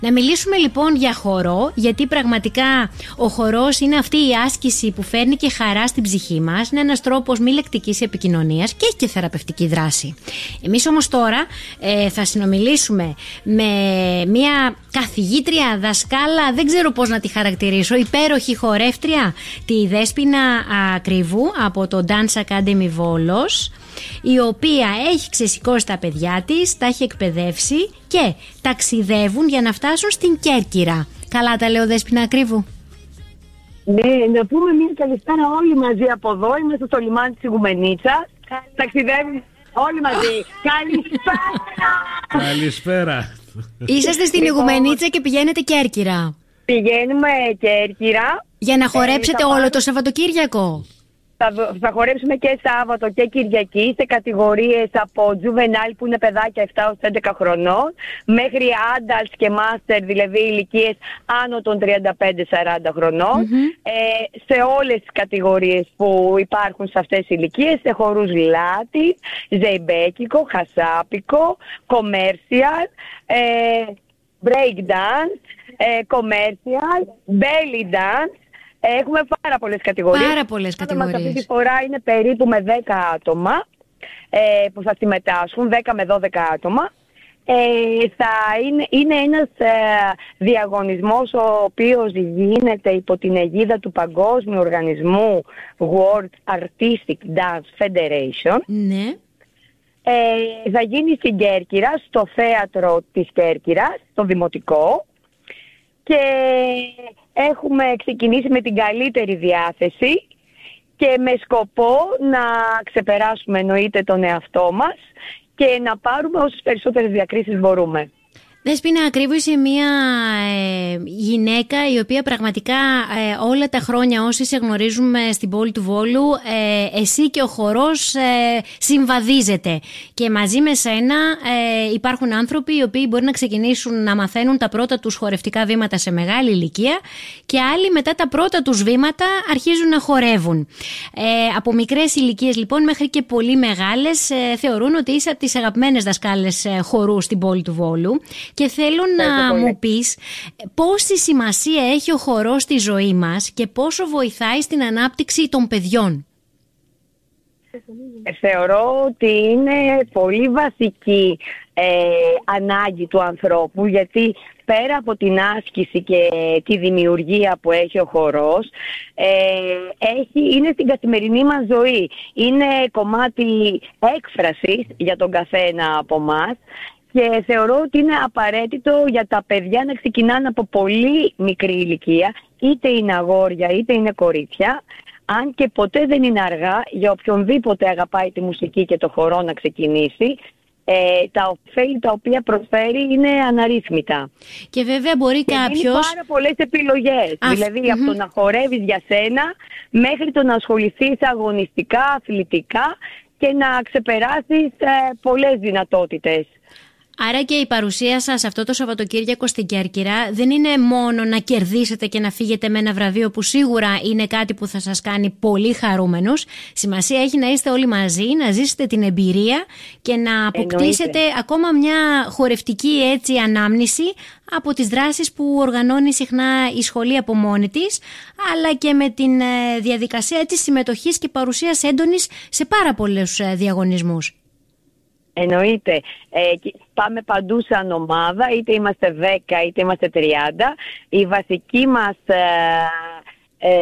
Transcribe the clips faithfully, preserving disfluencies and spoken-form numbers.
Να μιλήσουμε λοιπόν για χορό, γιατί πραγματικά ο χορός είναι αυτή η άσκηση που φέρνει και χαρά στην ψυχή μας. Είναι ένας τρόπος μη λεκτικής επικοινωνίας και έχει και θεραπευτική δράση. Εμείς όμως τώρα ε, θα συνομιλήσουμε με μια καθηγήτρια, δασκάλα, δεν ξέρω πώς να τη χαρακτηρίσω, υπέροχη χορεύτρια, τη Δέσποινα Ακρίβου από το Dance Academy Βόλος, η οποία έχει ξεσηκώσει τα παιδιά της, τα έχει εκπαιδεύσει και ταξιδεύουν για να φτάσουν στην Κέρκυρα. Καλά τα λέω, Δέσποινα Ακρίβου? Ναι, να πούμε μια καλησπέρα όλοι μαζί από εδώ. Είμαστε στο λιμάνι της Ιγουμενίτσας. Ταξιδεύουμε όλοι μαζί. Καλησπέρα! Καλησπέρα. Είσαστε στην Ιγουμενίτσα και πηγαίνετε Κέρκυρα. Πηγαίνουμε Κέρκυρα. Για να χορέψετε ε, όλο το Σαββατοκύριακο. Θα, θα χορέψουμε και Σάββατο και Κυριακή σε κατηγορίες από juvenile που είναι παιδάκια επτά έως έντεκα χρονών μέχρι adults και master, δηλαδή ηλικίες άνω των τριάντα πέντε σαράντα χρονών. Mm-hmm. Ε, σε όλες τις κατηγορίες που υπάρχουν σε αυτές τις ηλικίες, σε χορούς λάτι, ζεϊμπέκικο, χασάπικο, commercial, ε, break dance, ε, commercial, belly dance. Έχουμε πάρα πολλές κατηγορίες. Πάρα πολλές κατηγορίες. Αυτή τη φορά είναι περίπου με δέκα άτομα ε, που θα συμμετάσχουν, δέκα με δώδεκα άτομα. Ε, θα είναι, είναι ένας ε, διαγωνισμός ο οποίος γίνεται υπό την αιγίδα του Παγκόσμιου Οργανισμού World Artistic Dance Federation. Ναι. Ε, θα γίνει στην Κέρκυρα, στο θέατρο της Κέρκυρας, στο Δημοτικό. Και έχουμε ξεκινήσει με την καλύτερη διάθεση και με σκοπό να ξεπεράσουμε εννοείται τον εαυτό μας και να πάρουμε όσες περισσότερες διακρίσεις μπορούμε. Δέσποινα Ακρίβου, είσαι μια ε, γυναίκα η οποία πραγματικά ε, όλα τα χρόνια όσοι σε γνωρίζουμε στην πόλη του Βόλου, ε, εσύ και ο χορός ε, συμβαδίζετε και μαζί με σένα ε, υπάρχουν άνθρωποι οι οποίοι μπορεί να ξεκινήσουν να μαθαίνουν τα πρώτα τους χορευτικά βήματα σε μεγάλη ηλικία και άλλοι μετά τα πρώτα τους βήματα αρχίζουν να χορεύουν. Ε, από μικρές ηλικίες λοιπόν μέχρι και πολύ μεγάλες ε, θεωρούν ότι είσαι από τις αγαπημένες δασκάλες ε, χορού στην πόλη του Βόλου. Και θέλω να μου πεις πόση σημασία έχει ο χορός στη ζωή μας και πόσο βοηθάει στην ανάπτυξη των παιδιών. Θεωρώ ότι είναι πολύ βασική ε, ανάγκη του ανθρώπου, γιατί πέρα από την άσκηση και τη δημιουργία που έχει ο χορός, ε, έχει, είναι στην καθημερινή μας ζωή. Είναι κομμάτι έκφρασης για τον καθένα από μας. Και θεωρώ ότι είναι απαραίτητο για τα παιδιά να ξεκινάνε από πολύ μικρή ηλικία, είτε είναι αγόρια είτε είναι κορίτσια, αν και ποτέ δεν είναι αργά για οποιονδήποτε αγαπάει τη μουσική και το χορό να ξεκινήσει. Ε, τα ωφέλη τα οποία προσφέρει είναι αναρρύθμιτα. Και βέβαια μπορεί και κάποιος... Είναι πάρα πολλές επιλογές. Α, δηλαδή mm-hmm. από το να χορεύεις για σένα μέχρι το να ασχοληθείς αγωνιστικά, αθλητικά και να ξεπεράσεις ε, πολλές δυνατότητες. Άρα και η παρουσία σας αυτό το Σαββατοκύριακο στην Κέρκυρα δεν είναι μόνο να κερδίσετε και να φύγετε με ένα βραβείο που σίγουρα είναι κάτι που θα σας κάνει πολύ χαρούμενους. Σημασία έχει να είστε όλοι μαζί, να ζήσετε την εμπειρία και να αποκτήσετε Εννοείται. ακόμα μια χορευτική έτσι ανάμνηση από τις δράσεις που οργανώνει συχνά η σχολή από μόνη της, αλλά και με την διαδικασία έτσι συμμετοχής και παρουσίας έντονης σε πάρα πολλούς διαγωνισμούς. Εννοείται. Ε, πάμε παντού σαν ομάδα, είτε είμαστε δέκα είτε είμαστε τριάντα. Η βασική μας ε, ε,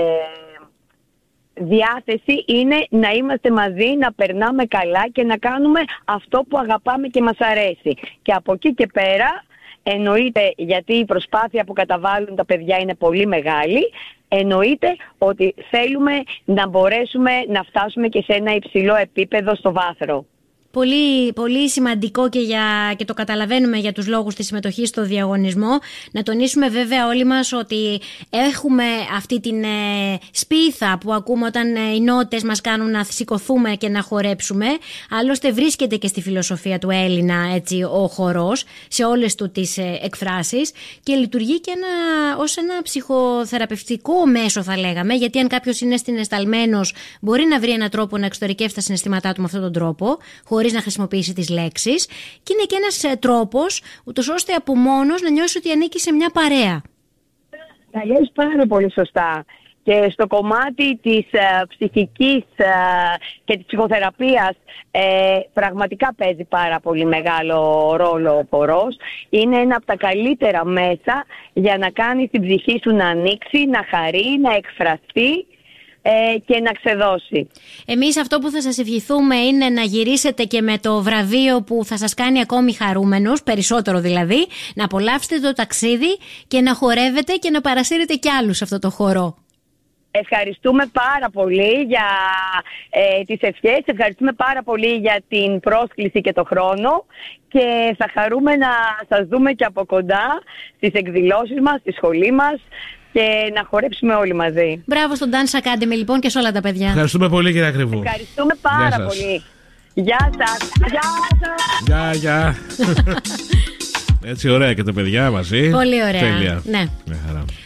διάθεση είναι να είμαστε μαζί, να περνάμε καλά και να κάνουμε αυτό που αγαπάμε και μας αρέσει. Και από εκεί και πέρα, εννοείται, γιατί η προσπάθεια που καταβάλουν τα παιδιά είναι πολύ μεγάλη, εννοείται ότι θέλουμε να μπορέσουμε να φτάσουμε και σε ένα υψηλό επίπεδο στο βάθρο. Πολύ, πολύ σημαντικό και, για, και το καταλαβαίνουμε για τους λόγους της συμμετοχής στο διαγωνισμό. Να τονίσουμε βέβαια όλοι μας ότι έχουμε αυτή την ε, σπίθα που ακούμε όταν ε, οι νότες μας κάνουν να σηκωθούμε και να χορέψουμε. Άλλωστε βρίσκεται και στη φιλοσοφία του Έλληνα έτσι, ο χορός σε όλες του τις ε, εκφράσεις και λειτουργεί και ένα, ως ένα ψυχοθεραπευτικό μέσο θα λέγαμε, γιατί αν κάποιος είναι συναισθαλμένος μπορεί να βρει έναν τρόπο να εξωτερικεύσει τα συναισθήματά του με αυτόν τον τρόπο, χωρίς να χρησιμοποιήσει τις λέξεις. Και είναι και ένας ε, τρόπος, ούτως ώστε από μόνος να νιώσει ότι ανήκει σε μια παρέα. Τα λες πάρα πολύ σωστά. Και στο κομμάτι της ε, ψυχικής ε, και της ψυχοθεραπείας ε, πραγματικά παίζει πάρα πολύ μεγάλο ρόλο ο χορός. Είναι ένα από τα καλύτερα μέσα για να κάνεις την ψυχή σου να ανοίξει, να χαρεί, να εκφραστεί ε, και να ξεδώσει. Εμείς αυτό που θα σας ευχηθούμε είναι να γυρίσετε και με το βραβείο που θα σας κάνει ακόμη χαρούμενους, περισσότερο δηλαδή, να απολαύσετε το ταξίδι και να χορεύετε και να παρασύρετε κι άλλους σε αυτό το χορό. Ευχαριστούμε πάρα πολύ για ε, τις ευχές, ευχαριστούμε πάρα πολύ για την πρόσκληση και το χρόνο και θα χαρούμε να σας δούμε και από κοντά στις εκδηλώσεις μας, στη σχολή μας και να χορέψουμε όλοι μαζί. Μπράβο στον Dance Academy λοιπόν και σε όλα τα παιδιά. Ευχαριστούμε πολύ κυρία Ακριβού. Ευχαριστούμε πάρα γεια πολύ. Γεια σας. Γεια σας. Γεια, γεια. Έτσι ωραία και τα παιδιά μαζί. Πολύ ωραία. Τέλεια. Ναι. Μια χαρά.